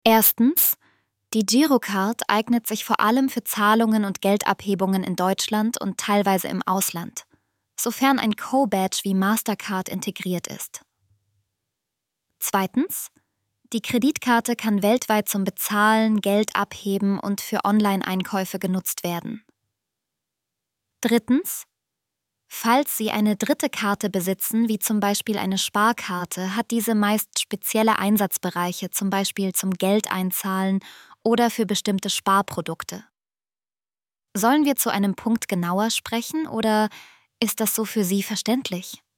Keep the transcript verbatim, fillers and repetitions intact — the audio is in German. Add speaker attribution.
Speaker 1: Erstens, die Girocard eignet sich vor allem für Zahlungen und Geldabhebungen in Deutschland und teilweise im Ausland, sofern ein Co-Badge wie Mastercard integriert ist. Zweitens, die Kreditkarte kann weltweit zum Bezahlen, Geld abheben und für Online-Einkäufe genutzt werden. Drittens, falls Sie eine dritte Karte besitzen, wie zum Beispiel eine Sparkarte, hat diese meist spezielle Einsatzbereiche, zum Beispiel zum Geldeinzahlen oder für bestimmte Sparprodukte. Sollen wir zu einem Punkt genauer sprechen oder ist das so für Sie verständlich?